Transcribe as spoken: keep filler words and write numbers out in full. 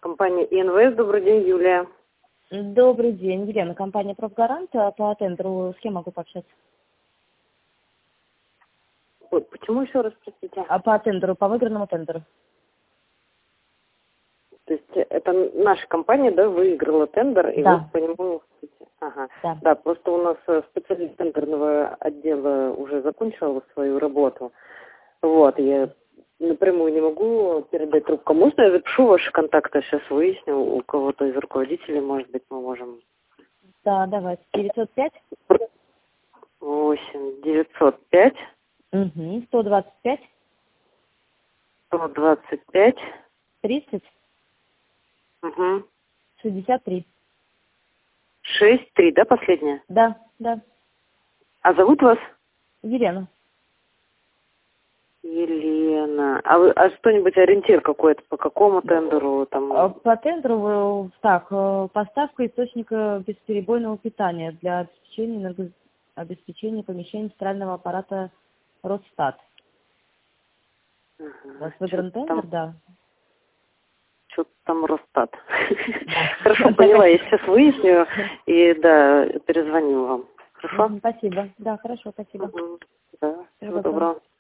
Компания ИНВС, добрый день, Юлия. Добрый день, Елена, компания «Профгарант». По тендеру с кем могу пообщаться? Ой, почему еще раз, простите? А по тендеру, по выигранному тендеру. То есть это наша компания, да, выиграла тендер, и Да. вы по нему... Ага. Да. Да, просто у нас э, специалист тендерного отдела уже закончил свою работу. Вот, я напрямую не могу передать трубку. Можно я запишу ваши контакты, сейчас выясню, у кого-то из руководителей, может быть, мы можем... Да, давайте. девятьсот пять. восемь девятьсот пять. Угу. сто двадцать пять. сто двадцать пять. тридцать. Угу. шестьдесят три. шесть три, да, последняя? Да, да. А зовут вас? Елена. Елена. А, вы, а что-нибудь ориентир какой-то по какому тендеру там? А По тендеру, э, так, э, поставка источника бесперебойного питания для обеспечения, энерго... обеспечения помещений центрального аппарата Росстат. Ага, У вас выигран тендер, там, да? что-то там Росстат. Да. Хорошо, поняла, я сейчас выясню и, да, перезвоню вам. Хорошо? Спасибо. Да, хорошо, спасибо. Угу. Да, Всего всего доброго. доброго.